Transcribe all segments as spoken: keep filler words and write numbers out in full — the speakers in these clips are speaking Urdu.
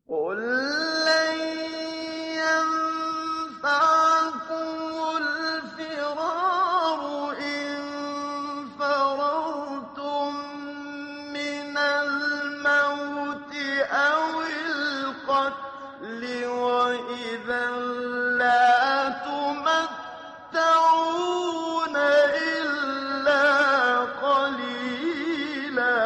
قل لن ينفعكم الفرار إن فررتم من الموت أو القتل وإذا لا تمتعون إلا قليلا.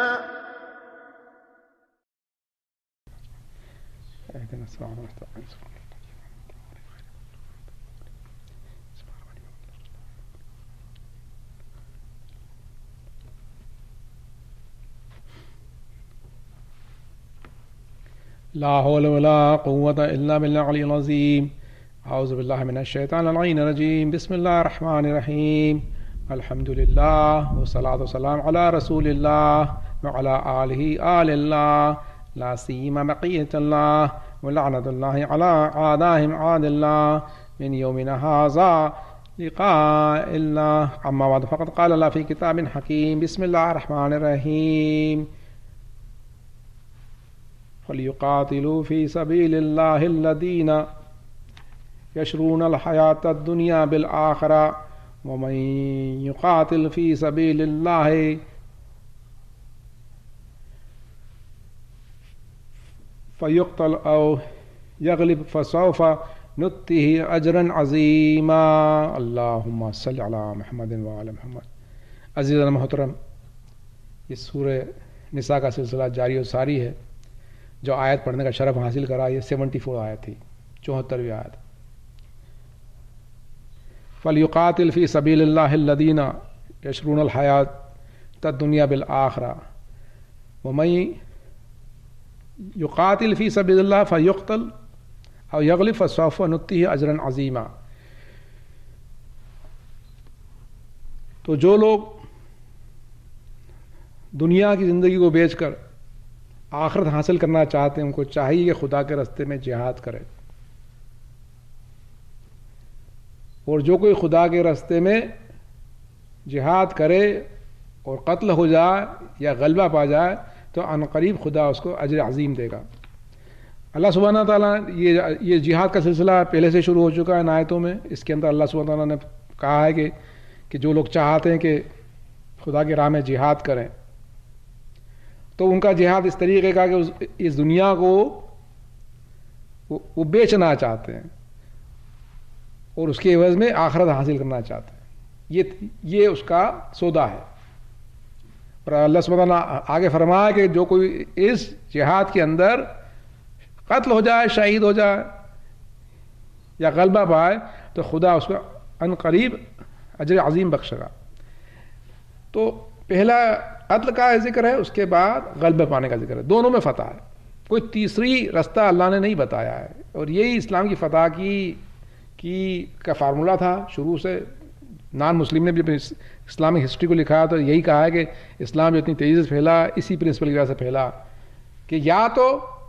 اهدنا الصراط المستقيم. لا حول ولا قوة إلا بالله العلي العظيم. أعوذ بالله من الشيطان اللعين الرجيم. بسم الله الرحمن الرحيم. الحمد لله والصلاة والسلام على رسول الله وعلى آله آل الله لا سيما بقية الله ولعنة الله على أعدائهم عاد الله من يومنا هذا لقاء الله. أما بعد فقد قال الله في كتاب حكيم. بسم الله الرحمن الرحيم. فليقاتلوا في سبيل الله الذين يشرون الحياة الدنيا بالآخرة ومن يقاتل في سبيل الله فيقتل أو يغلب فسوف نؤتيه أجرا عظيما. اللهم صل على محمد وعلى محمد. عزیزان محترم، یہ سورہ نساء کا سلسلہ جاری و ساری ہے. جو آیت پڑھنے کا شرف حاصل کرا یہ سیونٹی فور آیت تھی، چوہترویں آیت. فَلْيُقَاتِلْ فِي سَبِيلِ اللَّهِ الَّذِينَ يَشْرُونَ الْحَيَاةَ الدُّنْيَا بِالْآخِرَةِ وَمَن يُقَاتِلْ فِي سَبِيلِ اللَّهِ فَيُقْتَلْ أَوْ يَغْلِبْ فَسَوْفَ نُؤْتِيهِ أَجْرًا عَظِيمًا. تو جو لوگ دنیا کی زندگی کو بیچ کر آخرت حاصل کرنا چاہتے ہیں، ان کو چاہیے کہ خدا کے راستے میں جہاد کرے. اور جو کوئی خدا کے راستے میں جہاد کرے اور قتل ہو جائے یا غلبہ پا جائے تو عن قریب خدا اس کو اجر عظیم دے گا. اللہ سبحانہ تعالیٰ یہ یہ جہاد کا سلسلہ پہلے سے شروع ہو چکا ہے ان آیتوں میں. اس کے اندر اللہ سبحانہ تعالیٰ نے کہا ہے کہ کہ جو لوگ چاہتے ہیں کہ خدا کی راہ میں جہاد کریں تو ان کا جہاد اس طریقے کا کہ اس دنیا کو وہ بیچنا چاہتے ہیں اور اس کے عوض میں آخرت حاصل کرنا چاہتے ہیں. یہ یہ اس کا سودا ہے. اور اللہ سبحانہ تعالیٰ آگے فرمایا کہ جو کوئی اس جہاد کے اندر قتل ہو جائے، شہید ہو جائے یا غلبہ پائے تو خدا اس کو ان قریب اجر عظیم بخشے گا. تو پہلا قتل کا ذکر ہے، اس کے بعد غلبہ پانے کا ذکر ہے. دونوں میں فتح ہے. کوئی تیسری رستہ اللہ نے نہیں بتایا ہے. اور یہی اسلام کی فتح کی کی کا فارمولہ تھا شروع سے. نان مسلم نے بھی اپنی اسلامک ہسٹری کو لکھا تو یہی کہا ہے کہ اسلام جو اتنی تیزی سے پھیلا اسی پرنسپل کی وجہ سے پھیلا کہ یا تو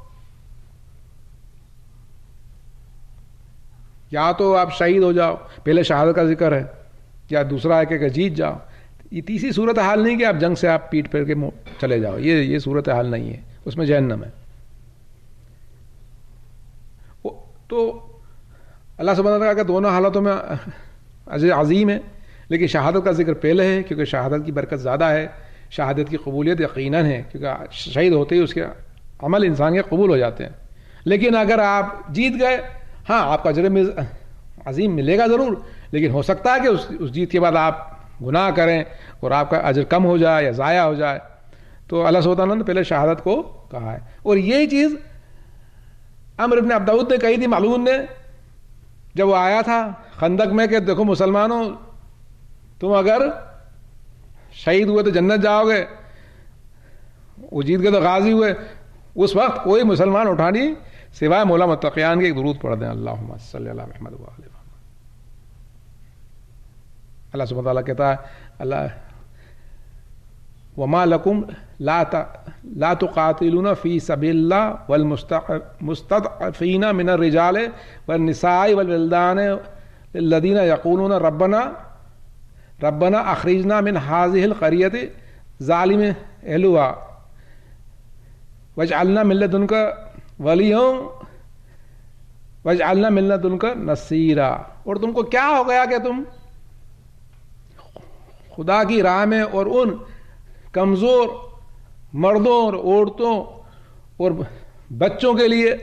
یا تو آپ شہید ہو جاؤ، پہلے شہادت کا ذکر ہے، یا دوسرا ہے کہ جیت جاؤ. یہ تیسری صورت حال نہیں کہ آپ جنگ سے آپ پیٹ پھیر کے چلے جاؤ. یہ یہ صورت حال نہیں ہے، اس میں جہنم ہے. تو اللہ سبحانہ تعالیٰ کا دونوں حالتوں میں اجر عظیم ہے، لیکن شہادت کا ذکر پہلے ہے کیونکہ شہادت کی برکت زیادہ ہے. شہادت کی قبولیت یقیناً ہے کیونکہ شہید ہوتے ہی اس کے عمل انسان کے قبول ہو جاتے ہیں. لیکن اگر آپ جیت گئے، ہاں آپ کا اجر عظیم ملے گا ضرور، لیکن ہو سکتا ہے کہ اس اس جیت کے بعد آپ گناہ کریں اور آپ کا اجر کم ہو جائے یا ضائع ہو جائے. تو اللہ سبحانہ تعالیٰ نے پہلے شہادت کو کہا ہے. اور یہی چیز عمرو ابن عبد داؤد نے کہی تھی معلوم نے جب وہ آیا تھا خندق میں کہ دیکھو مسلمانوں، تم اگر شہید ہوئے تو جنت جاؤ گے، وہ جیت گئے تو غازی ہوئے. اس وقت کوئی مسلمان اٹھا نہیں سوائے مولا متقیان کے ایک درود پڑھ دیں، اللہم صلی اللہ محمد و آلہ محمد. اللہ سبحانہ تعالیٰ کہتا ہے اللہ وما لکم لا لا تقاتلون فی سبیل اللہ والمستضعفین من الرجال والنساء والولدان الذین یقولون ربنا ربنا اخرجنا من هذه القریۃ ظالم اہلها واجعلنا من لدنک ولیوں وجعلنا من لدنک نصیرا، اور تم کو کیا ہو گیا کہ تم خدا کی راہ میں اور ان کمزور مردوں اور عورتوں اور بچوں کے لیے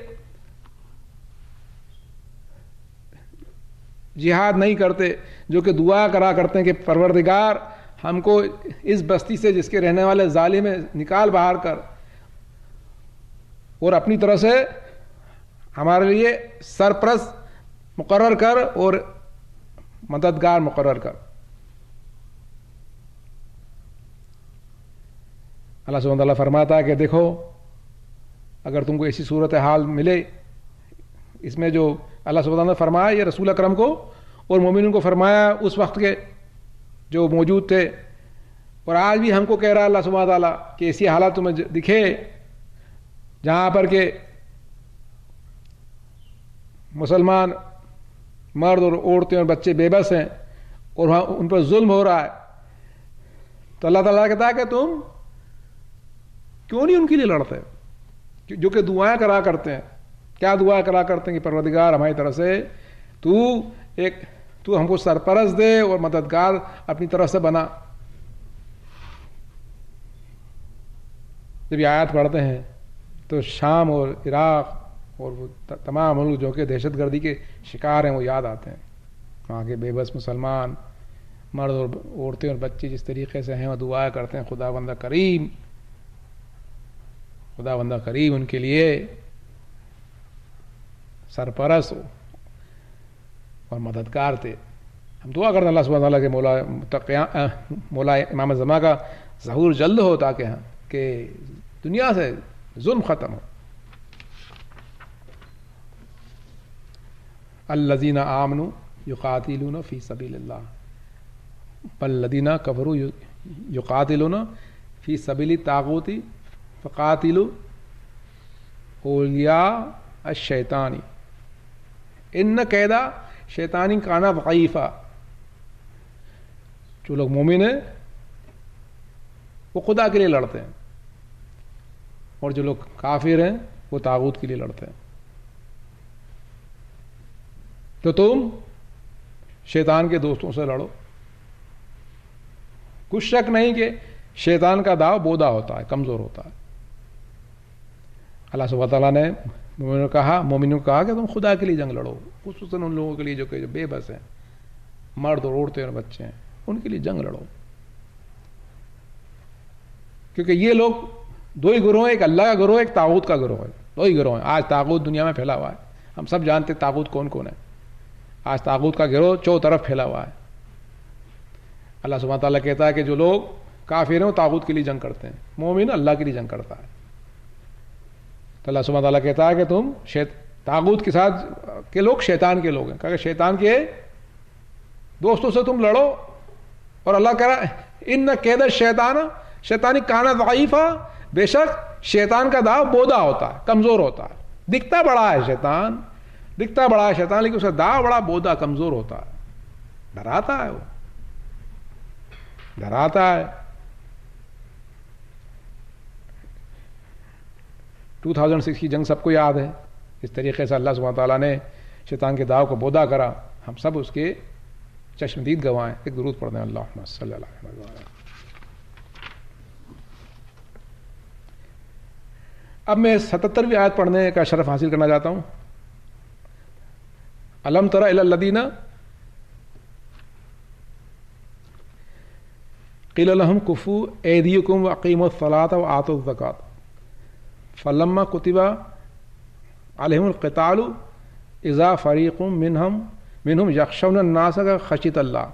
جہاد نہیں کرتے، جو کہ دعا کرا کرتے ہیں کہ پروردگار ہم کو اس بستی سے جس کے رہنے والے ظالم ہیں نکال باہر کر، اور اپنی طرف سے ہمارے لیے سرپرست مقرر کر اور مددگار مقرر کر۔ اللہ سبحانہ تعالیٰ فرماتا ہے کہ دیکھو اگر تم کو ایسی صورت حال ملے، اس میں جو اللہ سبحانہ تعالیٰ نے فرمایا یہ رسول اکرم کو اور مومنین کو فرمایا اس وقت کے جو موجود تھے، اور آج بھی ہم کو کہہ رہا اللہ سبحانہ تعالیٰ کہ ایسی حالات تمہیں دکھے جہاں پر کہ مسلمان مرد اور عورتیں اور بچے بے بس ہیں اور وہاں ان پر ظلم ہو رہا ہے، تو اللہ تعالیٰ کہتا ہے کہ تم کیوں نہیں ان کے لیے لڑتے، جو کہ دعائیں کرا کرتے ہیں۔ کیا دعا کرا کرتے ہیں کہ پروردگار ہماری طرف سے تو ایک تو ہم کو سرپرست دے اور مددگار اپنی طرف سے بنا۔ جب یہ آیات پڑھتے ہیں تو شام اور عراق اور وہ تمام ملک جو کہ دہشت گردی کے شکار ہیں وہ یاد آتے ہیں، وہاں کے بے بس مسلمان مرد اور عورتیں اور بچے جس طریقے سے ہیں وہ دعا کرتے ہیں خدا بندہ کریم خدا بندہ کریم ان کے لیے سرپرست اور مددگار تھے۔ ہم دعا کرتے ہیں اللہ سبحانہ تعالیٰ کے مولا مولا امام زمان کا ظہور جلد ہو تاکہ ہم کہ دنیا سے ظلم ختم ہو۔ الذین آمنوا یقاتلون فی سبیل اللہ والذین کفروا یقاتلون فی سبیل الطاغوت فقاتلوا اولیاء الشیطان ان کید شیطانی کان ضعیفا۔ جو لوگ مومن ہیں وہ خدا کے لیے لڑتے ہیں، اور جو لوگ کافر ہیں وہ طاغوت کے لیے لڑتے ہیں۔ تو تم شیطان کے دوستوں سے لڑو۔ کچھ شک نہیں کہ شیطان کا داؤ بودا ہوتا ہے، کمزور ہوتا ہے۔ اللہ سبحانہ تعالیٰ نے مومنوں نے کہا مومنوں کہا کہ تم خدا کے لیے جنگ لڑو، خصوصاً ان لوگوں کے لیے جو کہ جو بے بس ہیں، مرد اور عورتیں اور بچے ہیں، ان کے لیے جنگ لڑو، کیونکہ یہ لوگ دو ہی گروہ ہیں، ایک اللہ کا گروہ ہے، ایک طاغوت کا گروہ ہے، دو ہی گروہ ہیں۔ آج طاغوت دنیا میں پھیلا ہوا ہے، ہم سب جانتے ہیں طاغوت کون کون ہے۔ آج طاغوت کا گروہ چو طرف پھیلا ہوا ہے۔ اللہ سبحانہ تعالیٰ کہتا ہے کہ جو لوگ کافر ہیں وہ طاغوت کے لیے جنگ کرتے ہیں، مومن اللہ کے لیے جنگ کرتا ہے۔ تو اللہ سبحانہ تعالیٰ کہتا ہے کہ تم طاغوت کے ساتھ کے لوگ شیطان کے لوگ ہیں، کہ شیطان کے دوستوں سے تم لڑو، اور اللہ کہہ رہا ہے ان کید الشیطان شیطانی کان ضعیفا، بے شک شیطان کا داؤ بودا ہوتا ہے، کمزور ہوتا ہے۔ دکھتا بڑا ہے شیطان، دکھتا بڑا ہے شیطان، لیکن اس کا داؤ بڑا بودا کمزور ہوتا ہے، ڈراتا ہے، وہ ڈراتا ہے۔ ٹو تھاؤزینڈ سکس کی جنگ سب کو یاد ہے، اس طریقے سے اللہ سبحانہ تعالیٰ نے شیطان کے داؤ کو بودا کرا، ہم سب اس کے چشمدید گواہ ہیں۔ ایک درود پڑھتے ہیں، اللہم صلی اللہ علیہ وسلم۔ اب میں ستترویں آیت پڑھنے کا شرف حاصل کرنا چاہتا ہوں۔ الم تر الی الذین قیل لهم کفوا ایدیکم واقیموا الصلاۃ وآتوا الزکاۃ فلما کتب علیہم القتال اذا فریق منہم منہم یخشون الناس خشیۃ اللہ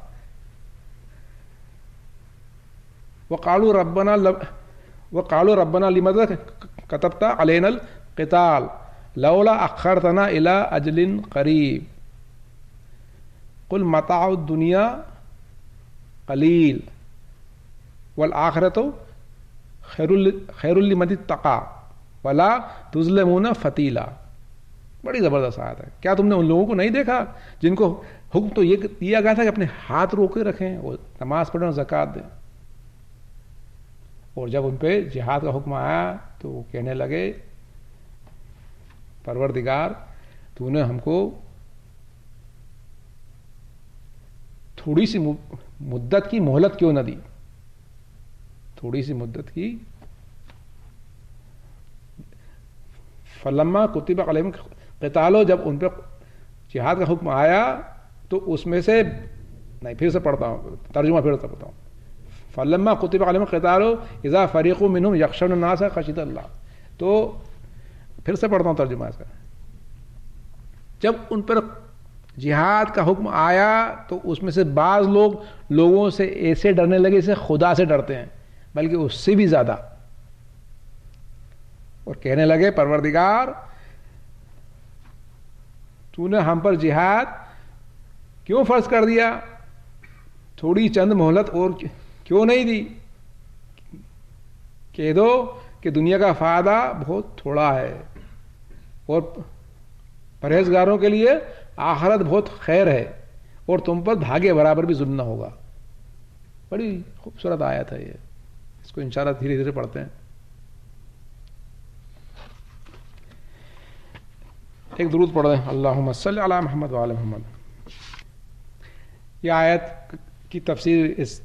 وقالوا ربنا وقالوا ربنا لماذا كتبت علينا القتال لولا اخرتنا الى اجل قریب قل متاع الدنیا قلیل والآخرۃ خیر لمن اتقى ولا تظلمون فتیلا۔ بڑی زبردست آیت ہے۔ کیا تم نے ان لوگوں کو نہیں دیکھا جن کو حکم تو یہ دیا گیا تھا کہ اپنے ہاتھ روکے رکھیں اور نماز پڑھیں اور زکوٰۃ دیں، اور جب ان پہ جہاد کا حکم آیا تو وہ کہنے لگے پروردگار تو نے ہم کو تھوڑی سی مدت کی مہلت کیوں نہ دی، تھوڑی سی مدت کی. فلما کتب علیہم قتال، جب ان پہ جہاد کا حکم آیا تو اس میں سے، نہیں پھر سے پڑھتا ہوں ترجمہ پھر سے پڑھتا ہوں. فلما کتب علیہم قتال اذا فریق منہم یخشون الناس خشیۃ اللہ. تو پھر سے پڑھتا ہوں ترجمہ اس کا. جب ان پر جہاد کا حکم آیا تو اس میں سے بعض لوگ لوگوں سے ایسے ڈرنے لگے جیسے خدا سے ڈرتے ہیں، بلکہ اس سے بھی زیادہ، اور کہنے لگے پروردگار تو نے ہم پر جہاد کیوں فرض کر دیا، تھوڑی چند مہلت اور کیوں نہیں دی. کہہ دو کہ دنیا کا فائدہ بہت تھوڑا ہے اور پرہیزگاروں کے لیے آخرت بہت خیر ہے، اور تم پر دھاگے برابر بھی ظلم نہ ہوگا. بڑی خوبصورت آیت ہے یہ، اس کو انشاءاللہ دھیرے دھیرے پڑھتے ہیں. ایک درود پڑھ دیں، اللہم صلی علی محمد وعلی محمد. یہ آیت کی تفسیر اس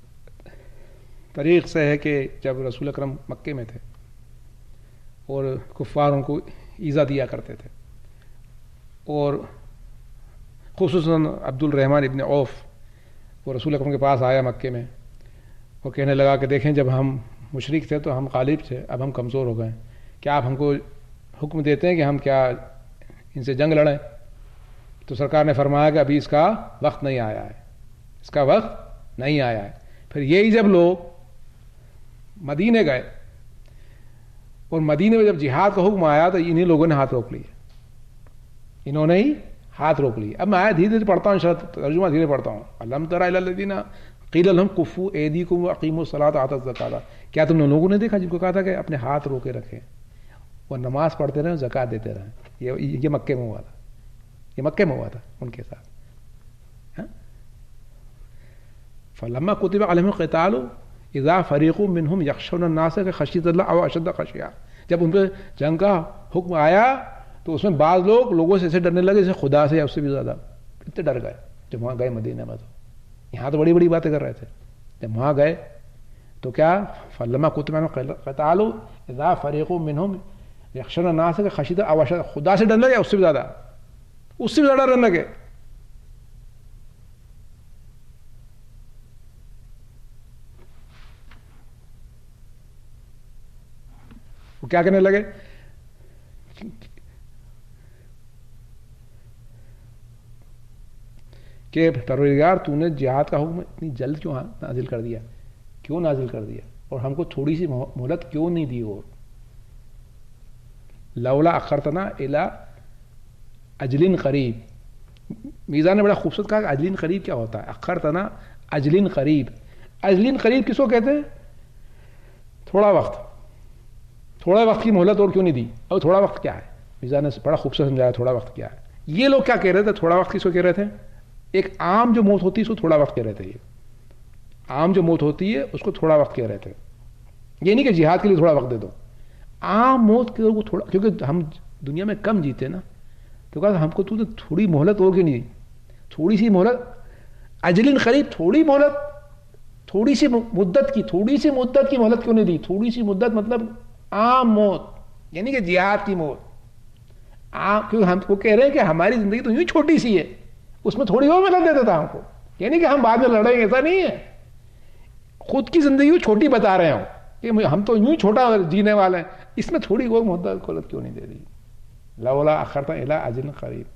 طریق سے ہے کہ جب رسول اکرم مکے میں تھے اور کفاروں کو ایذا دیا کرتے تھے، اور خصوصاً عبد الرحمن ابن عوف وہ رسول اکرم کے پاس آیا مکے میں اور کہنے لگا کہ دیکھیں جب ہم مشرک تھے تو ہم غالب تھے، اب ہم کمزور ہو گئے، کیا آپ ہم کو حکم دیتے ہیں کہ ہم کیا ان سے جنگ لڑیں؟ تو سرکار نے فرمایا کہ ابھی اس کا وقت نہیں آیا ہے، اس کا وقت نہیں آیا ہے. پھر یہی جب لوگ مدینے گئے اور مدینے میں جب جہاد کا حکم آیا تو انہی لوگوں نے ہاتھ روک لیے، انہوں نے ہی ہاتھ روک لیے. اب میں آیا دھیرے دھیرے پڑھتا ہوں، انشاءاللہ ترجمہ دھیرے پڑھتا ہوں. الم تر الی الذین قیل لهم کفوا ایدیکم واقیموا الصلاۃ وآتوا الزکاۃ. کیا تم نے لوگوں نے دیکھا جن کو کہا تھا کہ اپنے ہاتھ روکے رکھیں اور نماز پڑھتے رہیں، زکوٰۃ دیتے رہیں. یہ یہ مکے میں ہوا تھا، یہ مکے میں ہوا تھا ان کے ساتھ. فلما کتب علیہم القتال اذا فریق منہم یخشون الناس خشیۃ اللہ او اشد خشیہ. جب ان پہ جنگ کا حکم آیا تو اس میں بعض لوگ لوگوں سے ایسے ڈرنے لگے جیسے خدا سے یا اس سے بھی زیادہ. اتنے ڈر گئے جب وہاں گئے مدینہ میں. تو یہاں تو بڑی بڑی باتیں کر رہے تھے، جب وہاں گئے تو کیا فلما کتب علیہم القتال اذا فریق منہم یخشون الناس خشیۃ اللہ او اشد. خدا سے ڈرنے لگے اس سے بھی زیادہ، اس سے بھی زیادہ ڈرنے لگے. وہ کیا کہنے لگے کہ پروردگار تو نے جہاد کا حکم اتنی جلد کیوں نازل کر دیا، کیوں نازل کر دیا، اور ہم کو تھوڑی سی مہلت کیوں نہیں دی. اور لولا اخرتنا الی اجل قریب. میزان نے بڑا خوبصورت کہا کہ اجل قریب کیا ہوتا ہے. اخرتنا اجل قریب. اجل قریب کس کو کہتے ہیں؟ تھوڑا وقت، تھوڑا وقت کی مہلت اور کیوں نہیں دی. اور تھوڑا وقت کیا ہے؟ میزان نے بڑا خوبصورت سمجھایا تھوڑا وقت کیا ہے. یہ لوگ کیا کہہ رہے تھے؟ تھوڑا وقت کس کو کہہ رہے تھے؟ ایک عام جو موت ہوتی ہے اس کو تھوڑا وقت کہہ رہے تھے. یہ عام جو موت ہوتی ہے اس کو تھوڑا وقت کہہ رہے تھے. یہ نہیں کہ جہاد کے لیے تھوڑا وقت دے دو، عام موت کے کو تھوڑا، کیونکہ ہم دنیا میں کم جیتے نا، تو کہا ہم کو تو تھوڑی مہلت اور کیوں نہیں دی، تھوڑی سی مہلت. اجل قریب، تھوڑی مہلت، تھوڑی سی مدت کی، تھوڑی سی مدت کی مہلت کیوں نہیں دی. تھوڑی سی مدت مطلب عام موت، یعنی کہ جہاد کی موت. عام کیونکہ ہم کو کہہ رہے ہیں کہ ہماری زندگی تو یوں چھوٹی سی ہے، اس میں تھوڑی اور مہلت دیتا تھا ہم کو. یعنی کہ ہم بعد میں لڑیں گے، ایسا نہیں ہے. خود کی زندگی چھوٹی بتا رہے ہوں کہ ہم تو یوں چھوٹا جینے والے ہیں، اس میں تھوڑی اور مدت کیوں نہیں دے دی. لولا اخرتنا الی اجل قریب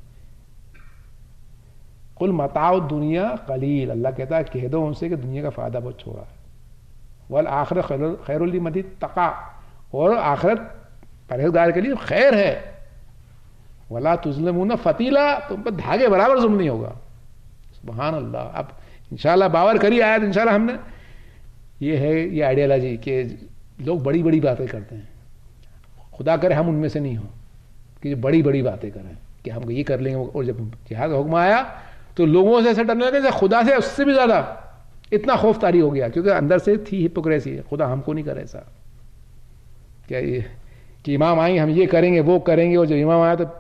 قل متاع الدنیا قلیل. اللہ کہتا ہے کہہ دو ان سے کہ دنیا کا فائدہ بہت چھوڑا ہے. والآخرۃ خیر لمن اتقی. اور آخرت پرہیزگار کے لیے خیر ہے. ولا تظلمون فتیلا. تم پر دھاگے برابر ظلم نہیں ہوگا. سبحان اللہ. اب انشاءاللہ باور کری آیت انشاءاللہ ہم نے. یہ ہے یہ آئیڈیالوجی کہ لوگ بڑی بڑی باتیں کرتے ہیں. خدا کرے ہم ان میں سے نہیں ہوں کہ بڑی بڑی باتیں کریں کہ ہم یہ کر لیں گے. اور جب جہاد کا حکم آیا تو لوگوں سے ایسے ڈرنے لگے خدا سے، اس سے بھی زیادہ اتنا خوف طاری ہو گیا، کیونکہ اندر سے تھی ہپوکریسی، خدا ہم کو نہیں کرے ایسا. کیا یہ کہ امام آئیں گے ہم یہ کریں گے وہ کریں گے, اور جب امام آیا تو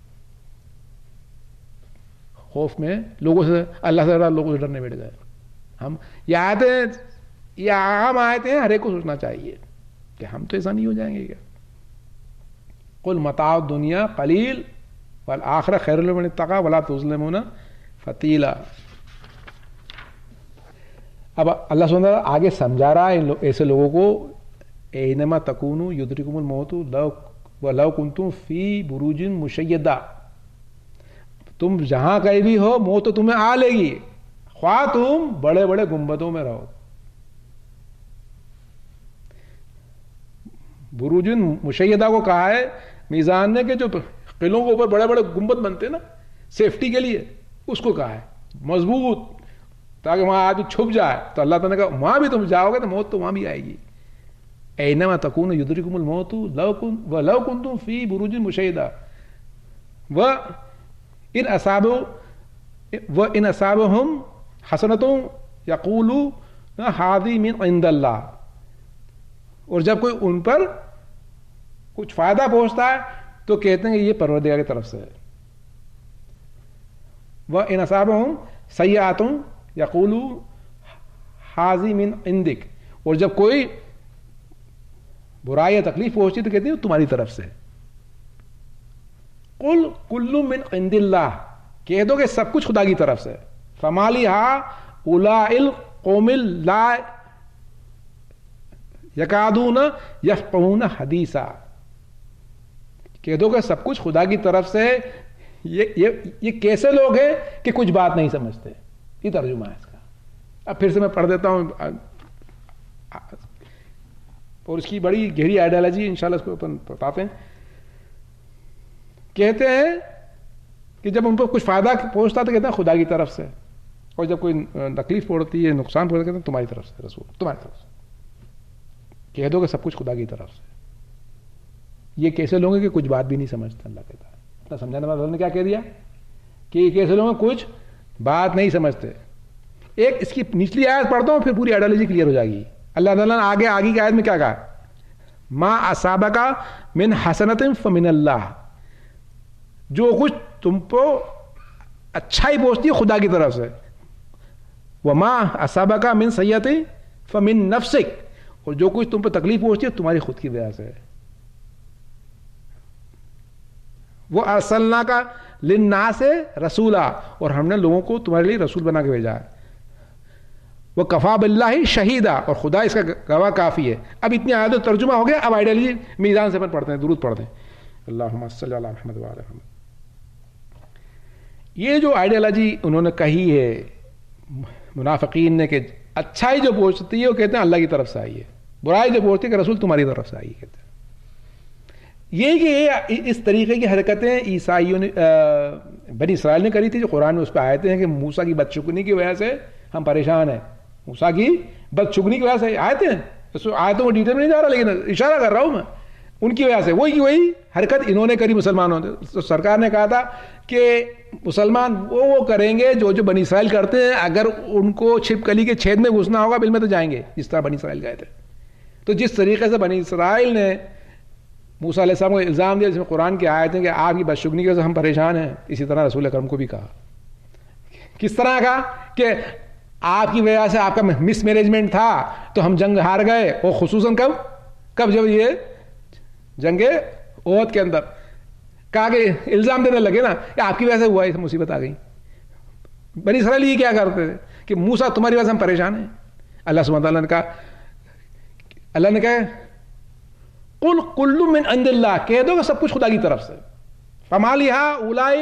خوف میں لوگوں سے اللہ سے ڈر لوگوں سے ڈرنے بیٹھ گئے. ہم یہ آیتیں یہ عام آیتیں ہیں, ہر ایک کو سوچنا چاہیے کہ ہم تو ایسا نہیں ہو جائیں گے کیا. قل متاع الدنیا قلیل والآخرہ خیر لمن اتقی ولا تظلمون فتیلا. اب اللہ سبحانہ وتعالیٰ آگے سمجھا رہا ہے ایسے لوگوں کو, اینما تکونوا یدرککم الموت ولو کنتم فی بروج مشیدہ, تم جہاں کہیں بھی ہو موت تو تمہیں آ لے گی, خواہ تم بڑے بڑے گنبدوں میں رہو. بروج مشیدہ کو کہا ہے میزان نے کہ جو قلعوں کے اوپر بڑے بڑے گنبد بنتے ہیں نا سیفٹی کے لیے, اس کو کہا ہے مضبوط, تاکہ وہاں آدمی چھپ جائے. تو اللہ تعالیٰ نے کہا وہاں بھی تم جاؤ گے تو موت تو وہاں بھی آئے گی. اینما تکونوا یدرککم الموت ولو کنتم فی بروج مشیدہ وان اصابوا وان اصابهم حسنۃ یقولوا ھذہ من عند اللہ, اور جب کوئی ان پر کچھ فائدہ پہنچتا ہے تو کہتے ہیں کہ یہ پروردگار کی طرف سے ہے. وَإِنْ أَصَابَهُمْ سَيِّئَةٌ يَقُولُوا ھَذِهْ مِنْ عِنْدِكَ, اور جب کوئی برائی یا تکلیف پہنچتی تو کہتے ہیں تمہاری طرف سے. قُلْ كُلٌّ مِنْ عِنْدِ اللَّهِ, کہہ دو کہ سب کچھ خدا کی طرف سے. فَمَا لِهَٰؤُلَاءِ الْقَوْمِ لَا یکادون یفقہون حدیثا, کہہ دو کہ سب کچھ خدا کی طرف سے. یہ یہ یہ کیسے لوگ ہیں کہ کچھ بات نہیں سمجھتے, یہ ترجمہ ہے اس کا. اب پھر سے میں پڑھ دیتا ہوں, اور اس کی بڑی گہری آئیڈیالوجی انشاءاللہ اس کو اپن بتاتے ہیں. کہتے ہیں کہ جب ان کو کچھ فائدہ پہنچتا تو کہتے ہیں خدا کی طرف سے, اور جب کوئی تکلیف پڑتی ہے نقصان پہنچتا کہتے ہیں تمہاری طرف سے رسول, تمہاری طرف سے. کہہ دو کہ سب کچھ خدا کی طرف سے. یہ کیسے لوگ ہیں کہ کچھ بات بھی نہیں سمجھتے. اللہ کہتا ہے اپنا سمجھانے والے نے کیا کہہ دیا کہ یہ کیسے لوگ ہیں کچھ بات نہیں سمجھتے. ایک اس کی نچلی آیت پڑھتا ہوں پھر پوری آئیڈیالوجی کلیئر ہو جائے گی. اللہ تعالیٰ نے آگے آگے کی آیت میں کیا کہا, ما اصابک من حسنۃ فمن اللہ, جو کچھ تم کو اچھائی پہنچتی ہے خدا کی طرف سے. وما اصابک من سیئۃ فمن نفسک, اور جو کچھ تم پہ تکلیف پہنچتی ہے تمہاری خود کی وجہ سے. وہ ارسلناک للناس رسولا, اور ہم نے لوگوں کو تمہارے لیے رسول بنا کے بھیجا ہے. وہ کفا باللہ شہیدا, اور خدا اس کا گواہ کافی ہے. اب اتنی آیات ترجمہ ہو گیا, اب آئیڈیالوجی میزان سے اپن پڑھتے ہیں, درود پڑھتے ہیں. اللہم صلی علی محمد وعلی محمد. یہ جو آئیڈیالوجی انہوں نے کہی ہے منافقین نے کہ اچھائی جو پہنچتی ہے وہ کہتے ہیں اللہ کی طرف سے آئی ہے, برائی جو پہنچتی ہے کہ رسول تمہاری طرف سے آئی ہے کہتے ہیں. یہ کہ اس طریقے کی حرکتیں عیسائیوں نے بنی اسرائیل نے کری تھی, جو قرآن میں اس پہ آیتیں ہیں کہ موسیٰ کی بدشگنی کی وجہ سے ہم پریشان ہیں. موسیٰ کی بدشگنی کی وجہ سے آیتیں ہیں, آیتوں کو ڈیٹیل میں نہیں جا رہا لیکن اشارہ کر رہا ہوں میں, ان کی وجہ سے وہی کی وہی حرکت انہوں نے کری مسلمانوں نے. تو سرکار نے کہا تھا کہ مسلمان وہ وہ کریں گے جو جو بنی اسرائیل کرتے ہیں, اگر ان کو چھپکلی کے چھید میں گھسنا ہوگا بل میں تو جائیں گے جس طرح بنی اسرائیل گئے تھے. تو جس طریقے سے بنی اسرائیل نے موسیٰ علیہ السلام کو الزام دیا جس میں قرآن کی آیت ہے کہ آپ کی بدشگنی کی وجہ سے ہم پریشان ہیں, اسی طرح رسول اکرم کو بھی کہا. کس طرح کہا کہ آپ کی وجہ سے آپ کا مس مینجمنٹ تھا تو ہم جنگ ہار گئے, اور خصوصاً کب کب جب یہ جنگ احد کے اندر کہا کہ الزام دینے لگے نا کہ آپ کی وجہ سے ہوا یہ مصیبت آ گئی. بنی اسرائیل یہ کیا کرتے تھے کہ موسیٰ تمہاری وجہ سے ہم پریشان ہیں. اللہ سبحانہ تعالیٰ نے کہا, اللہ نے کہا قل کل من عند اللہ, کہہ دو کہ سب کچھ خدا کی طرف سے. فما لہؤلاء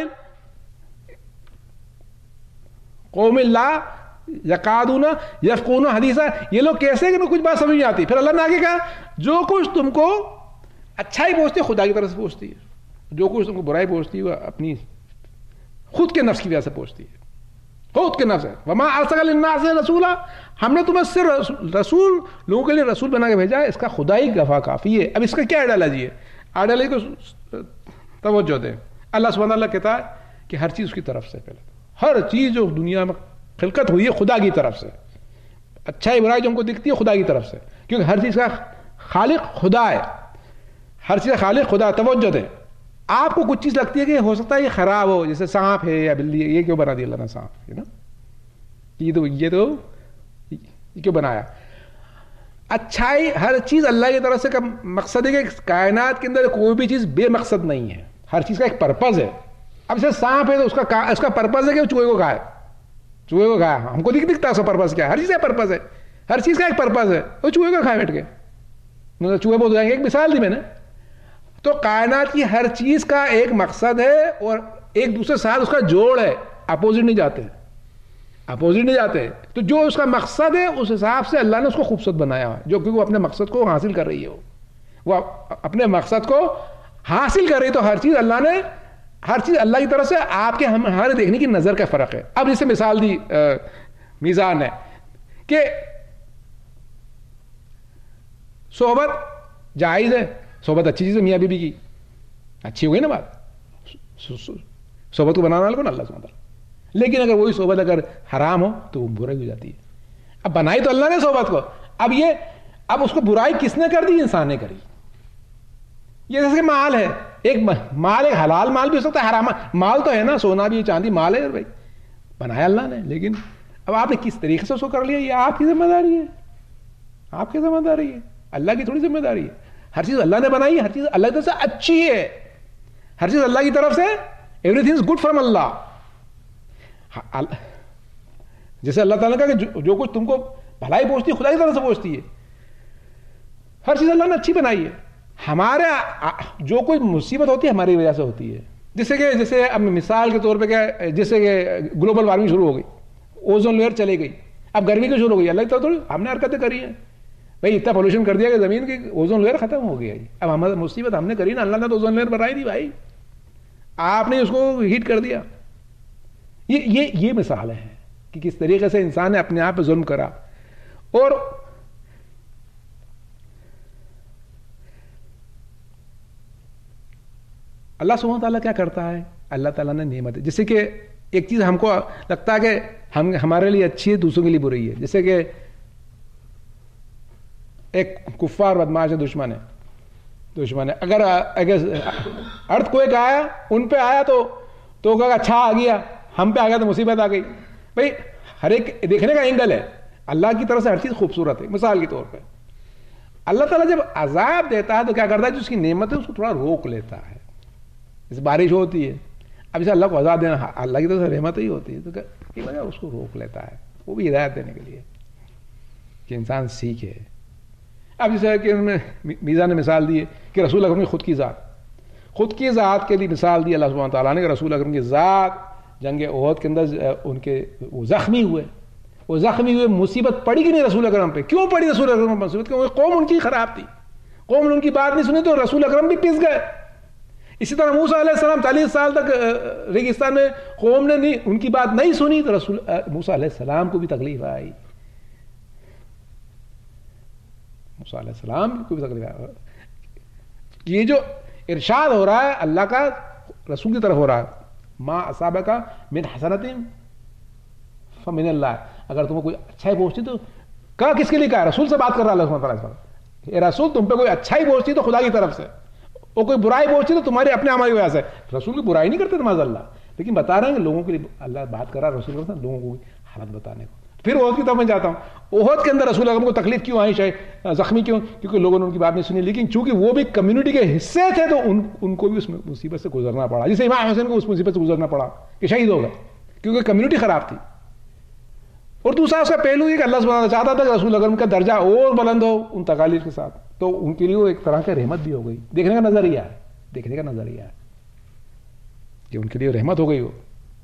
قوم لا یکادون یفقہون حدیثا, یہ لوگ کیسے کہ کچھ بات سمجھ نہیں آتی. پھر اللہ نے آگے کہا جو کچھ تم کو اچھائی پہنچتی ہے خدا کی طرف سے پہنچتی ہے, جو کچھ تم کو برائی پہنچتی ہے وہ اپنی خود کے نفس کی وجہ سے پہنچتی ہے, خود کے نفس ہے. وما ارسلنا للناس رسولا, ہم نے تمہیں صرف رسول لوگوں کے لیے رسول بنا کے بھیجا ہے, اس کا خدائی گواہ کافی ہے. اب اس کا کیا آئیڈیالوجی ہے, آئیڈیالوجی کو توجہ دیں. اللہ سبحانہ اللہ کہتا ہے کہ ہر چیز اس کی طرف سے, پہلے ہر چیز جو دنیا میں خلقت ہوئی ہے خدا کی طرف سے. اچھائی برائی جو ہم کو دکھتی ہے خدا کی طرف سے, کیونکہ ہر چیز کا خالق خدا ہے. ہر چیز خالق خدا. توجہ دیں, آپ کو کچھ چیز لگتی ہے کہ ہو سکتا ہے یہ خراب ہو, جیسے سانپ ہے یا بلی ہے, یہ کیوں بنا دیا اللہ نے سانپ, ہے نا, یہ تو یہ تو یہ کیوں بنایا. اچھائی ہر چیز اللہ کی طرف سے کا مقصد ہے کہ کائنات کے اندر کوئی بھی چیز بے مقصد نہیں ہے, ہر چیز کا ایک پرپز ہے. اب جیسے سانپ ہے تو اس کا اس کا پرپز ہے کہ وہ چوہے کو کھائے, چوہے کو کھائے, ہم کو نہیں دکھتا اس کا پرپز کیا ہے, ہر چیز کا پرپز ہے, ہر چیز کا ایک پرپز ہے, وہ چوہے کو کھائے بیٹھ کے, چوہے بہت جائیں گے, ایک مثال دی میں نے. تو کائنات کی ہر چیز کا ایک مقصد ہے اور ایک دوسرے ساتھ اس کا جوڑ ہے, اپوزٹ نہیں جاتے, اپوزٹ نہیں جاتے. تو جو اس کا مقصد ہے اس حساب سے اللہ نے اس کو خوبصورت بنایا ہے, جو کہ وہ اپنے مقصد کو حاصل کر رہی ہے, وہ اپنے مقصد کو حاصل کر رہی ہے. تو ہر چیز اللہ نے, ہر چیز اللہ کی طرف سے, آپ کے ہمارے دیکھنے کی نظر کا فرق ہے. اب جیسے مثال دی میزان ہے کہ صحبت جائز ہے, صحبت اچھی چیز ہے, میاں بیوی کی اچھی ہو گئی نا بات, صحبت کو بنانا لگو نا اللہ سبحانہ وتعالی. لیکن اگر وہی صحبت اگر حرام ہو تو وہ برائی ہو جاتی ہے. اب بنائی تو اللہ نے صحبت کو, اب یہ اب اس کو برائی کس نے کر دی, انسان نے کری. یہ جیسے مال ہے, ایک مال ایک حلال مال بھی ہو سکتا ہے, حرام مال تو ہے نا, سونا بھی چاندی مال ہے بھائی, بنایا اللہ نے. لیکن اب آپ نے کس طریقے سے اس کو کر لیا, یہ آپ کی ذمہ داری ہے, آپ کی ذمہ داری ہے, اللہ کی تھوڑی ذمہ داری ہے. ہر چیز اللہ نے بنائی ہے, ہر چیز اللہ کی طرف سے اچھی ہے, ہر چیز اللہ کی طرف سے, everything is good from Allah. جیسے اللہ تعالیٰ نے کہا کہ جو کچھ تم کو بھلائی پہنچتی ہے خدا کی طرف سے پہنچتی ہے, ہر چیز اللہ نے اچھی بنائی ہے. ہمارے جو کوئی مصیبت ہوتی ہے ہماری وجہ سے ہوتی ہے. جیسے کہ جیسے اب مثال کے طور پہ کیا, جیسے کہ گلوبل وارمنگ شروع ہو گئی, اوزون لیئر چلی گئی, اب گرمی کی شروع ہو گئی, اللہ کی طرف تھوڑی ہم نے حرکتیں کری ہیں بھائی, اتنا پولوشن کر دیا کہ زمین کی اوزون لیئر ختم ہو گیا. اب ہماری مصیبت ہم نے کری نا, اللہ نے تو اوزون لیئر بنائی دی بھائی, آپ نے اس کو ہیٹ کر دیا. یہ یہ یہ مثال ہے کہ کس طریقے سے انسان نے اپنے آپ پہ ظلم کرا. اور اللہ سبحانہ تعالیٰ کیا کرتا ہے, اللہ تعالیٰ نے نعمت, جیسے کہ ایک چیز ہم کو لگتا ہے کہ ہم ہمارے لیے اچھی ہے, دوسروں کے لیے بری ہے. جیسے کہ ایک کفار بدماش ہے, دشمن ہے, دشمن ہے, اگر ارتھ کوئی آیا ان پہ آیا تو تو کہا اچھا آ گیا, ہم پہ آ گیا تو مصیبت آ گئی. بھائی ہر ایک دیکھنے کا اینگل ہے, اللہ کی طرف سے ہر چیز خوبصورت ہے. مثال کے طور پہ اللہ تعالیٰ جب عذاب دیتا ہے تو کیا کرتا ہے, جو اس کی نعمت ہے اس کو تھوڑا روک لیتا ہے. جیسے بارش ہوتی ہے, اب جیسے اللہ کو عذاب دینا اللہ کی طرف سے رحمت ہی ہوتی ہے, تو کی وجہ اس کو روک لیتا ہے, وہ بھی ہدایت دینے کے لیے کہ انسان سیکھے. اب جیسے کہ انہوں نے میزان نے مثال دی ہے کہ رسول اکرم کی خود کی ذات, خود کی ذات کے لیے مثال دی اللہ سبحانہ تعالیٰ نے کہ رسول اکرم کی ذات جنگ احد کے اندر ان کے وہ زخمی ہوئے, وہ زخمی ہوئے, مصیبت پڑی کہ نہیں رسول اکرم پہ, کیوں پڑی رسول اکرم پہ مصیبت, کیوں, قوم ان کی خراب تھی, قوم نے ان کی بات نہیں سنی تو رسول اکرم بھی پس گئے. اسی طرح موسیٰ علیہ السلام چالیس سال تک ریگستان میں قوم نے نہیں ان کی بات نہیں سنی تو رسول موسیٰ علیہ السلام کو بھی تکلیف آئی, موسیٰ علیہ السلام کو بھی تکلیف آئی. یہ جو ارشاد ہو رہا ہے اللہ کا رسول کی طرف ہو رہا ہے, ما اصابک من حسنۃ فمن اللہ, اگر تمہیں کوئی اچھائی پہنچتی تو کہا کس کے لیے کہا, رسول سے بات کر رہا ہے اللہ سبحانہ تعالیٰ, اے رسول تم پہ کوئی اچھائی پہنچتی تو خدا کی طرف سے, اور کوئی برائی پہنچتی تو تمہاری اپنے عمل کی وجہ سے. رسول کی برائی نہیں کرتے معاذ اللہ, لیکن بتا رہے ہیں کہ لوگوں کے لیے اللہ بات کر رہا ہے, رسول لوگوں کو حالت بتانے کو. پھر احد کی طرف میں جاتا ہوں, احد کے اندر رسول اکرم کو تکلیف کیوں آئی, شاید زخمی کیوں, کیونکہ لوگوں نے ان کی بات نہیں سنی, لیکن چونکہ وہ بھی کمیونٹی کے حصے تھے تو ان ان کو بھی اس مصیبت سے گزرنا پڑا, جسے امام حسین کو اس مصیبت سے گزرنا پڑا کہ شہید ہو گئے کیونکہ کمیونٹی خراب تھی. اور دوسرا اس کا پہلو یہ کہ اللہ سبحانہ چاہتا تھا کہ رسول اکرم کا درجہ اور بلند ہو ان تکالیف کے ساتھ, تو ان کے لیے وہ ایک طرح کی رحمت بھی ہو گئی. دیکھنے کا نظریہ ہے, دیکھنے کا نظریہ ہے کہ ان کے لیے رحمت ہو گئی ہو.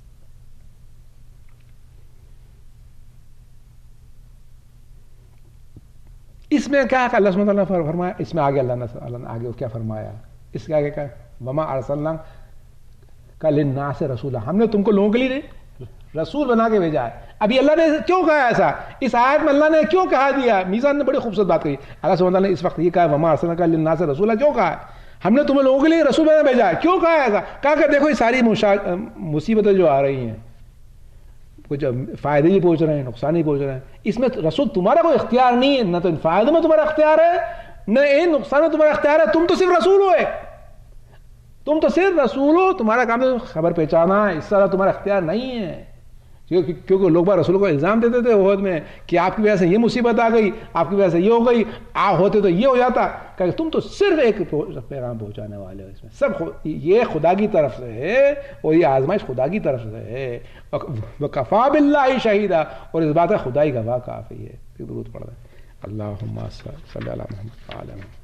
اس میں کیا اللہ سبحانہ تعالیٰ نے فرمایا, اس میں آگے اللہ نے اللہ نے آگے کیا فرمایا, اس کے آگے کیا, وما ارسلناک للناس رسولا, ہم نے تم کو لوگوں کے لیے رسول بنا کے بھیجا ہے. ابھی اللہ نے کیوں کہا ایسا, اس آیت میں اللہ نے کیوں کہا دیا, میزان نے بڑی خوبصورت بات کہی. اللہ سبحانہ تعالیٰ نے اس وقت یہ کہا وما ارسلناک للناس رسولا, کیوں کہا ہے, ہم نے تمہیں لوگوں کے لیے رسول بنا بھیجا ہے. کیوں کہا ایسا, کہا کہ دیکھو یہ ساری مصیبتیں جو آ رہی ہیں, کچھ فائدے بھی پہنچ رہے ہیں, نقصان بھی پہنچ رہے ہیں, اس میں رسول تمہارا کوئی اختیار نہیں ہے, نہ تو ان فائدوں میں تمہارا اختیار ہے نہ نقصان تمہارا اختیار ہے, تم تو صرف رسول ہو, تم تو صرف رسول ہو, تمہارا کام تو خبر پہچانا, اس طرح تمہارا اختیار نہیں ہے. کیونکہ لوگ بار رسول کو الزام دیتے تھے عہد میں کہ آپ کی وجہ سے یہ مصیبت آ گئی, آپ کی وجہ سے یہ ہو گئی, آپ ہوتے تو یہ ہو جاتا, کہ تم تو صرف ایک پیغام پہنچانے والے ہو, اس میں سب یہ خدا کی طرف سے ہے اور یہ آزمائش خدا کی طرف سے ہے. وکفا باللہ شہیدا, اور اس بات کا خدا ہی گواہ کافی ہے. درود پڑھ رہے اللہم صلی علی محمد وعلی محمد.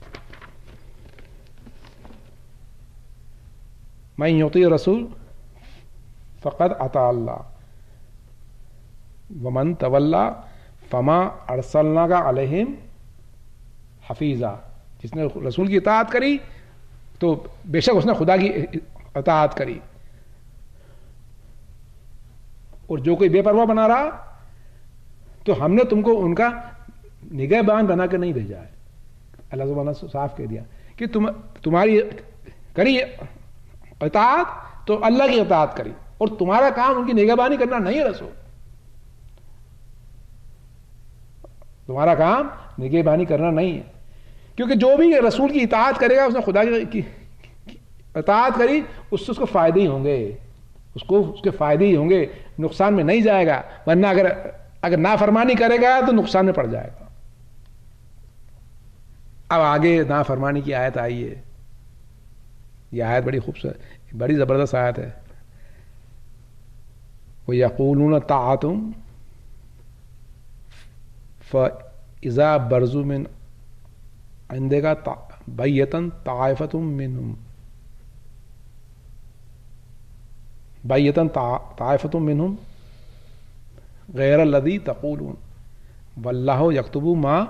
من یطیع رسول فقد اطاع اللہ ومن تولا فما ارسلناک علیہم حفیظا. جس نے رسول کی اطاعت کری تو بے شک اس نے خدا کی اطاعت کری, اور جو کوئی بے پرواہ بنا رہا تو ہم نے تم کو ان کا نگہبان بنا کے نہیں بھیجا ہے. اللہ سبحانہ نے صاف کہہ دیا کہ تم تمہاری کری اطاعت تو اللہ کی اطاعت کری, اور تمہارا کام ان کی نگہبانی کرنا نہیں ہے رسول, تمہارا کام نگہبانی کرنا نہیں ہے. کیونکہ جو بھی رسول کی اطاعت کرے گا اس نے خدا کی اطاعت کری, اس سے اس کو فائدے ہی ہوں گے, اس کو اس کے فائدے ہی ہوں گے, نقصان میں نہیں جائے گا. ورنہ اگر اگر نافرمانی کرے گا تو نقصان میں پڑ جائے گا. اب آگے نافرمانی کی آیت آئی ہے, یہ آیت بڑی خوبصورت, بڑی زبردست آیت ہے. وَيَقُولُونَ طَاعَةٌ فَإِذَا بَرْزُوا مِنْ عِنْدِكَ بَيَّتًا طَائِفَةٌ مِّنْهُمْ بَيَّتًا طَائِفَةٌ مِّنْهُمْ غَيْرَ الَّذِي تَقُولُونَ وَاللَّهُ يَكْتُبُ مَا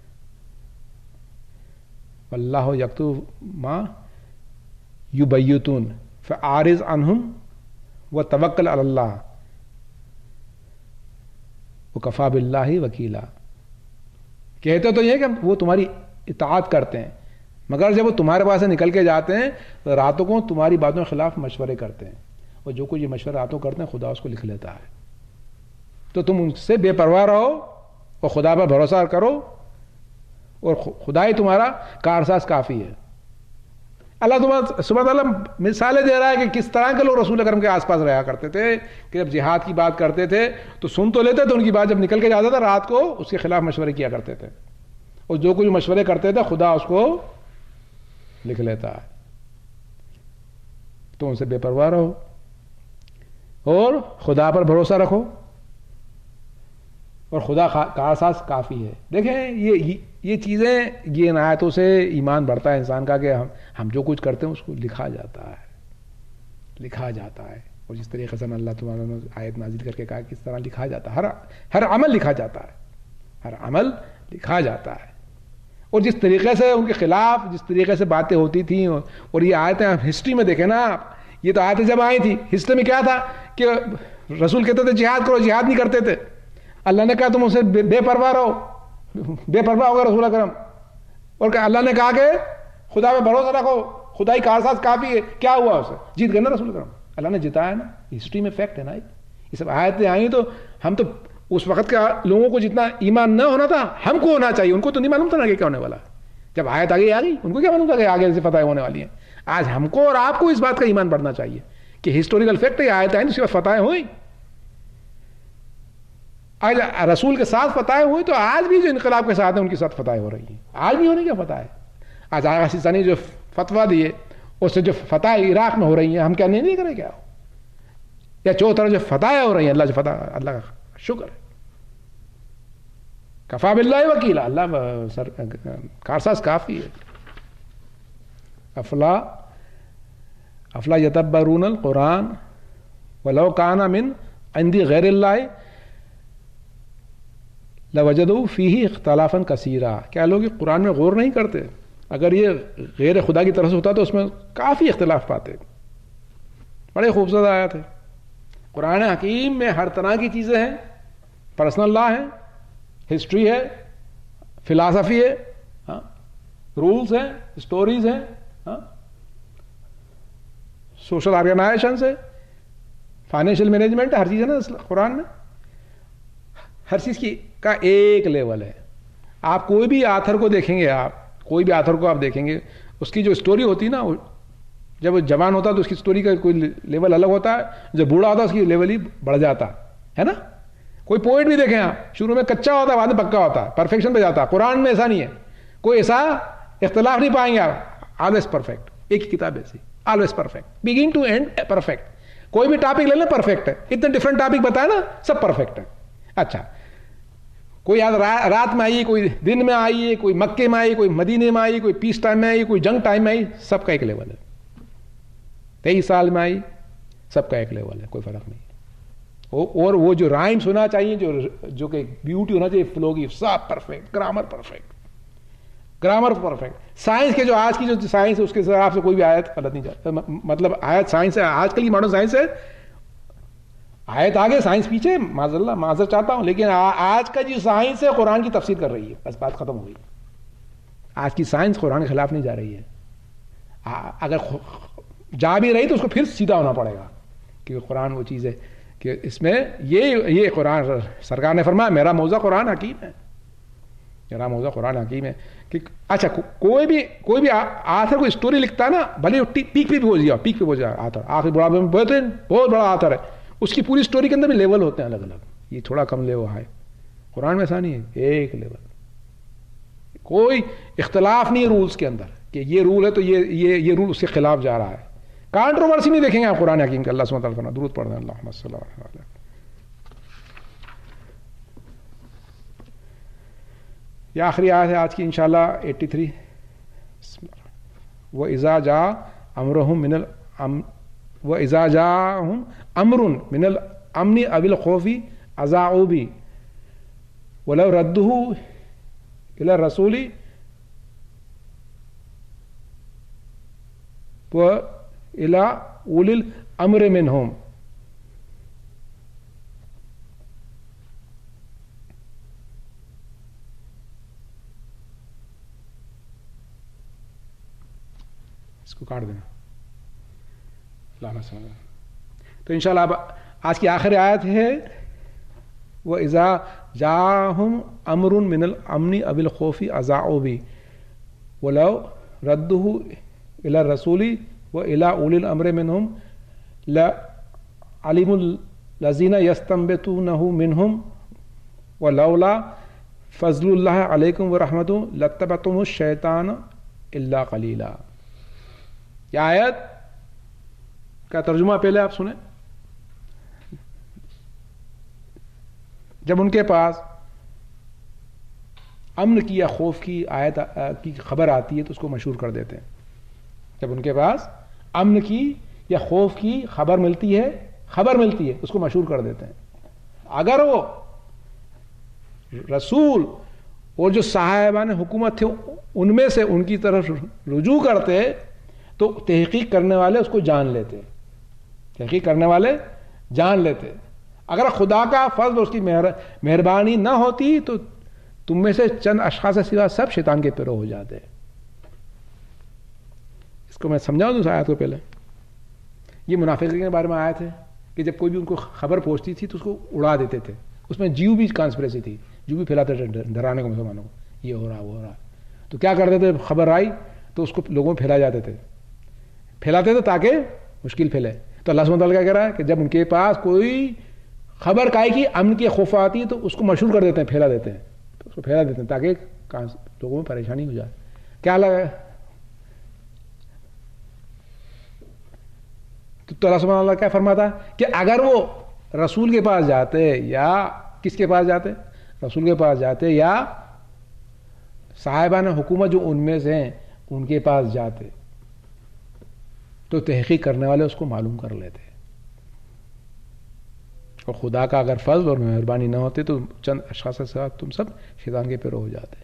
وَاللَّهُ يَكْتُبُ مَا يُبَيِّتُونَ فَأَعْرِضْ عَنْهُمْ وَتَوَكَّلْ عَلَى اللَّهِ وَكَفَى بِاللَّهِ وَكِيلًا. کہتے تو یہ کہ وہ تمہاری اطاعت کرتے ہیں, مگر جب وہ تمہارے پاس سے نکل کے جاتے ہیں تو راتوں کو تمہاری باتوں کے خلاف مشورے کرتے ہیں, اور جو کوئی یہ مشورہ راتوں کرتے ہیں خدا اس کو لکھ لیتا ہے. تو تم ان سے بے پرواہ رہو اور خدا پر بھروسہ کرو, اور خدا ہی تمہارا کارساز کافی ہے. اللہ تمہارا سبحانہ تعالیٰ مثالیں دے رہا ہے کہ کس طرح کے لوگ رسول اکرم کے آس پاس رہا کرتے تھے, کہ جب جہاد کی بات کرتے تھے تو سن تو لیتے تھے ان کی بات, جب نکل کے جاتا تھا رات کو اس کے خلاف مشورے کیا کرتے تھے, اور جو کچھ مشورے کرتے تھے خدا اس کو لکھ لیتا ہے. تو ان سے بے پرواہ رہو اور خدا پر بھروسہ رکھو, اور خدا کارساز کافی ہے. دیکھیں یہ یہ چیزیں, یہ ان آیتوں سے ایمان بڑھتا ہے انسان کا کہ ہم ہم جو کچھ کرتے ہیں اس کو لکھا جاتا ہے, لکھا جاتا ہے. اور جس طریقے سے اللہ تعالیٰ نے آیت نازل کر کے کہا کس طرح لکھا جاتا ہے, ہر ہر عمل لکھا جاتا ہے, ہر عمل لکھا جاتا ہے. اور جس طریقے سے ان کے خلاف جس طریقے سے باتیں ہوتی تھیں, اور یہ آیتیں ہسٹری میں دیکھیں نا آپ, یہ تو آیتیں جب آئی تھی ہسٹری میں کیا تھا کہ رسول کہتے تھے جہاد کرو, جہاد نہیں کرتے تھے. اللہ نے کہا تم اسے بے پرواہ رہو, بے پرواہ ہوگا رسول اکرم, اور کہ اللہ نے کہا کہ خدا پہ بھروسہ رکھو, خدا ہی کارساز کافی ہے. کیا ہوا اسے, جیت گئے نا رسول اکرم, اللہ نے جتایا نا. ہسٹری میں فیکٹ ہے نا, یہ سب آیتیں آئیں تو ہم تو اس وقت کے لوگوں کو جتنا ایمان نہ ہونا تھا ہم کو ہونا چاہیے, ان کو تو نہیں معلوم تھا نا کہ کیا ہونے والا. جب آیت آگے آ گئی ان کو کیا معلوم تھا کہ آگے سے فتح ہونے والی ہیں. آج ہم کو اور آپ کو اس بات کا ایمان بڑھنا چاہیے کہ ہسٹوریکل فیکٹ ہے, آیت آئیں اس کے بعد فتح ہوئی. آج رسول کے ساتھ فتح ہوئی تو آج بھی جو انقلاب کے ساتھ ہیں ان کے ساتھ فتح ہو رہی ہیں. آج بھی ہونے کیا فتح ہے. آج آغا سیستانی جو فتویٰ دیے اس سے جو فتح عراق میں ہو رہی ہیں, ہم کیا نہیں نہیں کریں کیا, یا چو طرح جو فتح ہو رہی ہیں, اللہ جو فتح, اللہ کا شکر ہے. کفا باللہ وکیلا, اللہ سر کارساز کافی ہے. افلا افلا یتبرون القرآن ولو کان من عند غیر اللہ لوجدوا فیہ اختلافا کثیرا. کیا لوگ قرآن میں غور نہیں کرتے؟ اگر یہ غیر خدا کی طرف سے ہوتا تو اس میں کافی اختلاف پاتے. بڑے خوبصورت آیات ہے. قرآن حکیم میں ہر طرح کی چیزیں ہیں, پرسنل لا ہے, ہسٹری ہے, فلاسفی ہے, ہاں رولز ہیں, اسٹوریز ہیں, ہاں سوشل آرگنائزیشنز ہے, فائنینشیل مینجمنٹ ہے, ہر چیز ہے نا قرآن میں. ہر چیز کی کا ایک لیول ہے. آپ کوئی بھی آتھر کو دیکھیں گے, آپ کوئی بھی آتھر کو آپ دیکھیں گے اس کی جو اسٹوری ہوتی ہے نا, جب وہ جوان ہوتا ہے تو اس کی اسٹوری کا کوئی لیول الگ ہوتا ہے, جب بوڑھا ہوتا ہے اس کی لیول ہی بڑھ جاتا ہے نا. کوئی پوئٹ بھی دیکھیں آپ, شروع میں کچا ہوتا ہے بعد میں پکا ہوتا ہے, پرفیکشن پہ جاتا ہے. قرآن میں ایسا نہیں ہے, کوئی ایسا اختلاف نہیں پائیں گے آپ, آلویز پرفیکٹ. ایک ہی کتاب ایسی, always perfect, begin to end perfect. کوئی بھی ٹاپک لے لیں پرفیکٹ ہے, اتنے ڈفرنٹ ٹاپک بتائے نا سب پرفیکٹ ہے. اچھا, کوئی رات میں آئی, کوئی دن میں آئی, کوئی مکے میں آئی, کوئی مدینے میں آئی, کوئی پیس ٹائم میں آئی, کوئی جنگ ٹائم میں آئی, سب کا ایک لیول ہے. تیئیس سال میں آئی, سب کا ایک لیول ہے, کوئی فرق نہیں. اور وہ جو رائمس ہونا چاہیے, جو جو کہ بیوٹی ہونا چاہیے فلو کی, سب perfect. Grammar perfect, grammar perfect. Science کے جو آج کی جو سائنس ہے اس کے حساب سے کوئی بھی آیت غلط نہیں جاتا, مطلب آیت سائنس ہے, آج کل کی ماڈرن سائنس ہے, آیت آگے سائنس پیچھے, معاذ اللہ معذر چاہتا ہوں, لیکن آج کا جو سائنس ہے قرآن کی تفسیر کر رہی ہے, بس بات ختم ہو گئی. آج کی سائنس قرآن کے خلاف نہیں جا رہی ہے. اگر جا بھی رہی تو اس کو پھر سیدھا ہونا پڑے گا, کیونکہ قرآن وہ چیز ہے کہ اس میں یہ یہ قرآن, سرکار نے فرمایا میرا موضوع قرآن حکیم ہے, میرا موضوع قرآن حکیم ہے. کہ اچھا کوئی بھی کوئی بھی آتھر کوئی اسٹوری لکھتا ہے نا, بھلے پیک پہ بھی ہو جائے, پیک پہ ہو جائے آتھر, آخر بڑا بہت بہت بڑا آتھر ہے, اس کی پوری اسٹوری کے اندر بھی لیول ہوتے ہیں الگ الگ. یہ تھوڑا کم لیول ہے, قرآن میں ایسا نہیں ہے, ایک لیول, کوئی اختلاف نہیں ہے رولز کے اندر کہ یہ رول ہے تو یہ یہ یہ رول اس کے خلاف جا رہا ہے. کانٹروورسی نہیں دیکھیں گے آپ قرآن حکیم کا. اللہ سبحانہ وتعالی درود پڑھ دیں, اللہم صلی اللہ علیہ. یہ آخری آیت ہے آج کی انشاءاللہ ایٹی تھری. وَإِذَا جَاءَ أَمْرُهُم مِّنَ الْأَمْنِ وَإِذَا جَاءَهُمْ أَمْرٌ مِّنَ الْأَمْنِ أَوِ الْخَوْفِ أَذَاعُوا بِهِ وَلَوْ رَدُّوهُ إِلَى الرَّسُولِ وَإِلَى أُولِي الْأَمْرِ مِنْهُمْ. اس کو کاٹ دینا. تو انشاءاللہ اب آج کی آخری آیت ہے وَإِذَا جَاءَهُمْ أَمْرٌ مِّنَ الْأَمْنِ أَوِ الْخَوْفِ أَذَاعُوا بِهِ وَلَوْ رَدُّوهُ إِلَى الرَّسُولِ وَإِلَى أُولِي الْأَمْرِ مِنْهُمْ لَعَلِمُ الَّذِينَ يَسْتَنبِطُونَهُ مِنْهُمْ وَلَوْلَا فَضْلُ اللَّهِ عَلَيْكُمْ وَرَحْمَتُهُ لَاتَّبَعْتُمُ الشَّيْطَانَ إِلَّا قَلِيلًا. یہ آیت کا ترجمہ پہلے آپ سنیں. جب ان کے پاس امن کی یا خوف کی آیت کی خبر آتی ہے تو اس کو مشہور کر دیتے ہیں. جب ان کے پاس امن کی یا خوف کی خبر ملتی ہے خبر ملتی ہے اس کو مشہور کر دیتے ہیں. اگر وہ رسول اور جو صاحبان حکومت تھے ان میں سے ان کی طرف رجوع کرتے تو تحقیق کرنے والے اس کو جان لیتے, تحقیق کرنے والے جان لیتے. اگر خدا کا فضل اور اس کی مہربانی نہ ہوتی تو تم میں سے چند اشخاص سے سوا سب شیطان کے پیرو ہو جاتے. اس کو میں سمجھاؤں دوسرا آیت کو پہلے. یہ منافقین کے بارے میں آیت ہے کہ جب کوئی بھی ان کو خبر پہنچتی تھی تو اس کو اڑا دیتے تھے. اس میں جیو بھی کانسپریسی تھی, جو بھی پھیلاتے تھے ڈرانے کو مسلمانوں کو, یہ ہو رہا وہ ہو رہا. تو کیا کرتے تھے, خبر آئی تو اس کو لوگوں میں پھیلا جاتے تھے پھیلاتے تھے تاکہ مشکل پھیلے. تو اللہ سبحانہ وتعالیٰ کیا کہہ رہا ہے کہ جب ان کے پاس کوئی خبر کائے کی امن کی خوف آتی ہے تو اس کو مشہور کر دیتے ہیں, پھیلا دیتے ہیں, تو اس کو پھیلا دیتے ہیں تاکہ لوگوں میں پریشانی ہو جائے. کیا لگا تو اللہ سبحانہ وتعالیٰ کیا فرماتا ہے کہ اگر وہ رسول کے پاس جاتے یا کس کے پاس جاتے, رسول کے پاس جاتے یا صاحبان حکومت جو ان میں سے ہیں ان کے پاس جاتے تو تحقیق کرنے والے اس کو معلوم کر لیتے. اور خدا کا اگر فضل اور مہربانی نہ ہوتے تو چند اشخاص کے ساتھ تم سب شیطان کے پیرو ہو جاتے.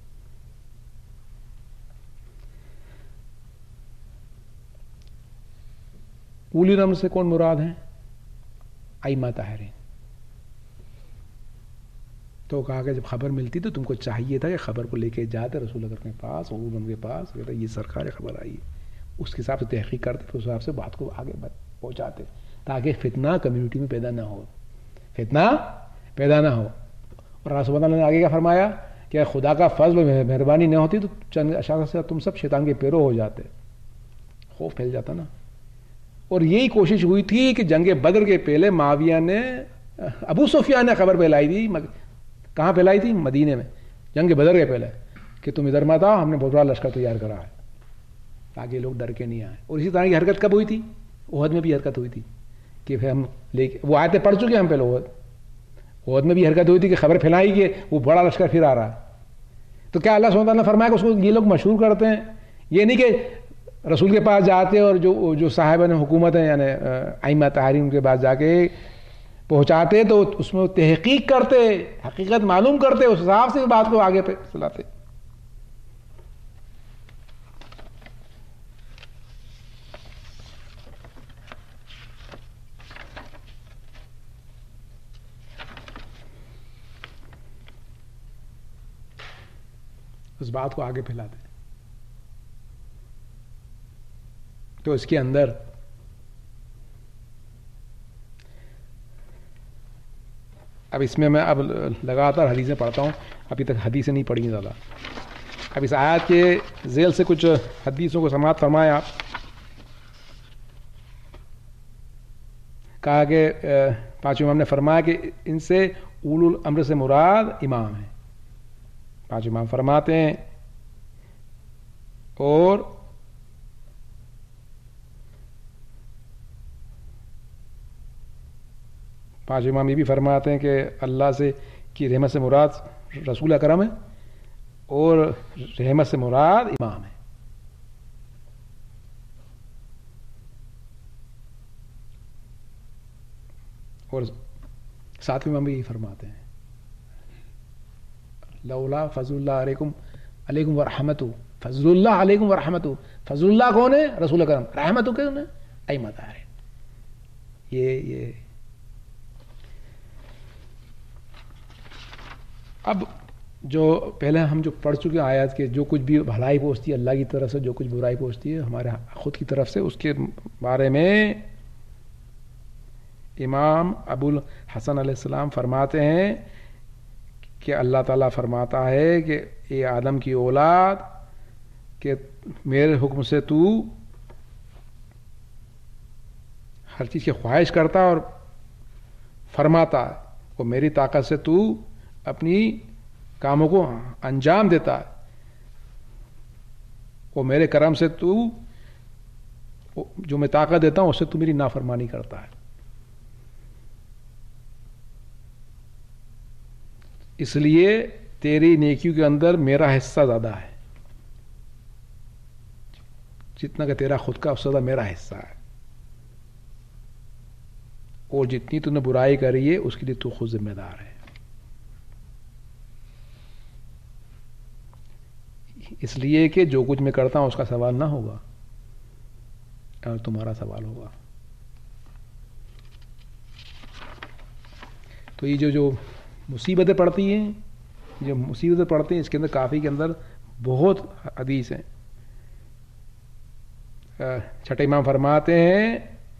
اولی الامر سے کون مراد ہیں؟ ائمہ طاہرین. تو کہا کہ جب خبر ملتی تو تم کو چاہیے تھا کہ خبر کو لے کے جاتے رسول اللہ کے پاس, اولی الامر کے پاس, کہتا یہ سرکار خبر آئی, اس کے حساب سے تحقیق کرتے, پھر اس حساب سے بات کو آگے پہنچاتے تاکہ فتنہ کمیونٹی میں پیدا نہ ہو, فتنہ پیدا نہ ہو. اور اللہ سبحانہ وتعالیٰ نے آگے کیا فرمایا کہ خدا کا فضل و مہربانی نہ ہوتی تو چند اشخاص سے تم سب شیطان کے پیرو ہو جاتے، خوف پھیل جاتا نا. اور یہی کوشش ہوئی تھی کہ جنگ بدر کے پہلے معاویہ نے، ابو سفیان نے خبر پھیلائی تھی. کہاں پھیلائی تھی؟ مدینے میں، جنگ بدر کے پہلے، کہ تم ادھر مت آؤ، ہم نے بہت بڑا لشکر تیار کرا ہے، تاکہ لوگ ڈر کے نہیں آئے. اور اسی طرح کی حرکت کب ہوئی تھی؟ احد میں بھی حرکت ہوئی تھی کہ پھر ہم لے کے، وہ آیتیں پڑھ چکے ہم پہلے. احد احد میں بھی حرکت ہوئی تھی کہ خبر پھیلائی کہ وہ بڑا لشکر پھر آ رہا ہے. تو کیا اللہ سبحانہ تعالیٰ نے فرمایا کہ اس کو یہ لوگ مشہور کرتے ہیں؟ یہ نہیں کہ رسول کے پاس جاتے اور جو جو صاحبان حکومت ہیں یعنی ائمہ طاہرین کے پاس جا کے پہنچاتے تو اس میں تحقیق کرتے، حقیقت معلوم کرتے، اس حساب سے بات کو آگے پہ چلاتے. اس بات کو آگے پھیلاتے. تو اس کے اندر اب اس میں میں اب لگاتار حدیثیں پڑھتا ہوں، ابھی تک حدیثیں نہیں پڑھی زیادہ. اب اس آیات کے ذیل سے کچھ حدیثوں کو سماعت فرمائیں آپ. کہا کہ پانچویں امام نے فرمایا کہ ان سے اولو الامر سے مراد امام ہیں. پانچ امام فرماتے ہیں. اور پانچ امام یہ بھی فرماتے ہیں کہ اللہ سے کی رحمت سے مراد رسول اکرم ہے اور رحمت سے مراد امام ہے. اور ساتویں امام بھی یہی فرماتے ہیں لولا فضل اللہ علیکم علیکم ورحمتہ، فضل اللہ علیکم ورحمتہ. فضل اللہ کون ہے؟ رسول اکرم. رحمتہ کون ہے؟ ائمہ طاہرین. یہ یہ اب جو پہلے ہم جو پڑھ چکے آیات کے جو کچھ بھی بھلائی پہنچتی ہے اللہ کی طرف سے، جو کچھ برائی پہنچتی ہے ہمارے خود کی طرف سے، اس کے بارے میں امام ابو الحسن علیہ السلام فرماتے ہیں کہ اللہ تعالیٰ فرماتا ہے کہ اے آدم کی اولاد کہ میرے حکم سے تو ہر چیز کی خواہش کرتا اور فرماتا ہے، اور میری طاقت سے تو اپنی کاموں کو انجام دیتا ہے، اور میرے کرم سے تو جو میں طاقت دیتا ہوں اس سے تو میری نافرمانی کرتا ہے. اس لیے تیری نیکیوں کے اندر میرا حصہ زیادہ ہے، جتنا کہ تیرا خود کا اس سے زیادہ میرا حصہ ہے، اور جتنی تو نے برائی کری ہے اس کے لیے تو خود ذمہ دار ہے. اس لیے کہ جو کچھ میں کرتا ہوں اس کا سوال نہ ہوگا اور تمہارا سوال ہوگا. تو یہ جو جو مصیبتیں پڑتی ہیں، جو مصیبتیں پڑتی ہیں اس کے اندر کافی کے اندر بہت حدیث ہیں. چھٹے امام فرماتے ہیں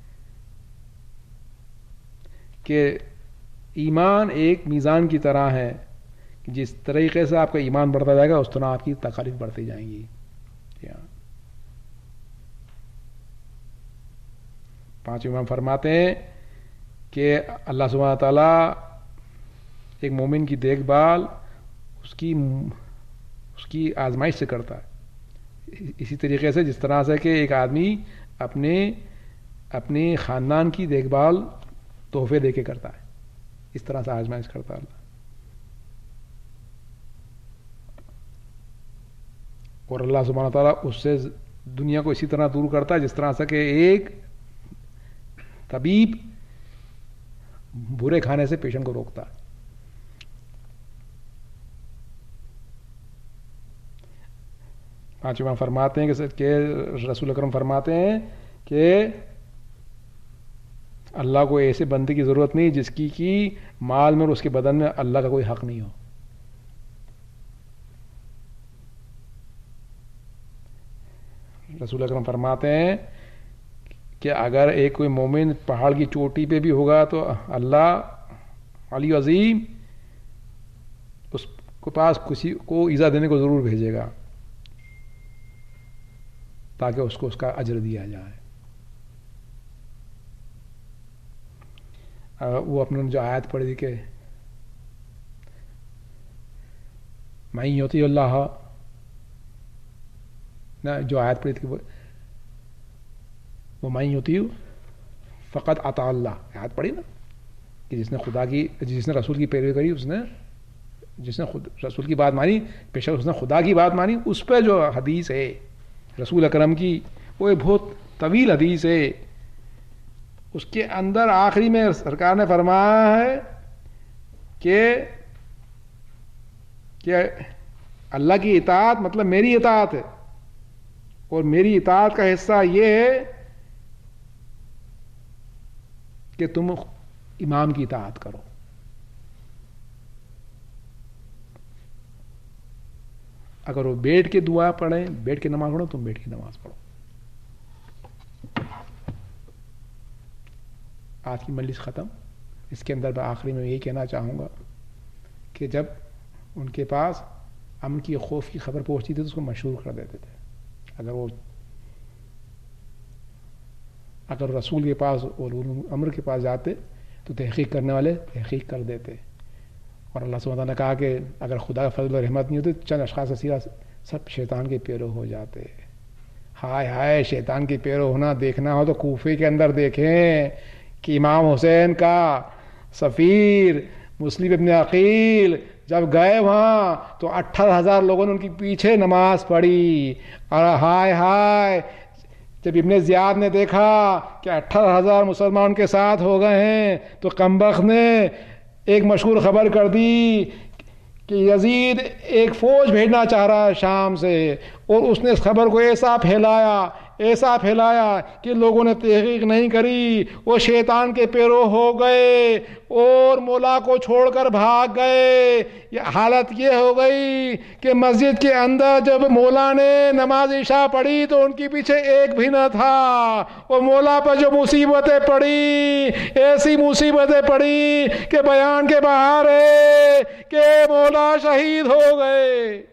کہ ایمان ایک میزان کی طرح ہے، جس طریقے سے آپ کا ایمان بڑھتا جائے گا اس طرح آپ کی تکالیف بڑھتی جائیں گی. پانچ امام فرماتے ہیں کہ اللہ سبحانہ تعالیٰ ایک مومن کی دیکھ بھال اس کی اس کی آزمائش سے کرتا ہے، اسی طریقے سے جس طرح سے کہ ایک آدمی اپنے اپنے خاندان کی دیکھ بھال تحفے دے کے کرتا ہے، اس طرح سے آزمائش کرتا ہے اللہ. اور اللہ سبحانہ تعالیٰ اس سے دنیا کو اسی طرح دور کرتا ہے جس طرح سے کہ ایک طبیب برے کھانے سے پیشنٹ کو روکتا ہے. پانچ امام فرماتے ہیں کہ رسول اکرم فرماتے ہیں کہ اللہ کو ایسے بندے کی ضرورت نہیں جس کی کی مال میں اور اس کے بدن میں اللہ کا کوئی حق نہیں ہو. رسول اکرم فرماتے ہیں کہ اگر ایک کوئی مومن پہاڑ کی چوٹی پہ بھی ہوگا تو اللہ علی عظیم اس کے پاس کسی کو ایذا دینے کو ضرور بھیجے گا تاکہ اس کو اس کا اجر دیا جائے. وہ اپنے جو آیت پڑھی تھی کہ من یطیع اللہ، نہ جو آیت پڑھی تھی وہ من یطیع فقط اطاع اللہ، آیت پڑھی نا کہ جس نے خدا کی جس نے رسول کی پیروی کری، اس نے جس نے خود رسول کی بات مانی بے شک اس نے خدا کی بات مانی. اس پہ جو حدیث ہے رسول اکرم کی، وہ ایک بہت طویل حدیث ہے. اس کے اندر آخری میں سرکار نے فرمایا ہے کہ کہ اللہ کی اطاعت مطلب میری اطاعت ہے، اور میری اطاعت کا حصہ یہ ہے کہ تم امام کی اطاعت کرو. اگر وہ بیٹھ کے دعا پڑھیں، بیٹھ کے نماز پڑھو، تم بیٹھ کے نماز پڑھو. آج کی مجلس ختم. اس کے اندر میں آخری میں یہی کہنا چاہوں گا کہ جب ان کے پاس امن کی خوف کی خبر پہنچتی تھی تو اس کو مشہور کر دیتے تھے. اگر وہ اگر رسول کے پاس اور امر کے پاس جاتے تو تحقیق کرنے والے تحقیق کر دیتے. اور اللہ سبحانہ وتعالیٰ نے کہا کہ اگر خدا کا فضل و رحمت نہیں ہوتی چند اشخاص سے سیدھا سب شیطان کے پیرو ہو جاتے. ہائے ہائے، شیطان کے پیرو ہونا دیکھنا ہو تو کوفے کے اندر دیکھیں کہ امام حسین کا سفیر مسلم ابن عقیل جب گئے وہاں تو اٹھارہ ہزار لوگوں نے ان کے پیچھے نماز پڑھی. اور ہائے ہائے، جب ابن زیاد نے دیکھا کہ اٹھارہ ہزار مسلمان کے ساتھ ہو گئے ہیں تو کمبخت نے ایک مشہور خبر کر دی کہ یزید ایک فوج بھیجنا چاہ رہا ہے شام سے، اور اس نے اس خبر کو ایسا پھیلایا ایسا پھیلایا کہ لوگوں نے تحقیق نہیں کری، وہ شیطان کے پیرو ہو گئے اور مولا کو چھوڑ کر بھاگ گئے. یہ حالت یہ ہو گئی کہ مسجد کے اندر جب مولا نے نماز عشاء پڑھی تو ان کے پیچھے ایک بھی نہ تھا، اور مولا پر جو مصیبتیں پڑی، ایسی مصیبتیں پڑی کہ بیان کے باہر ہے کہ مولا شہید ہو گئے.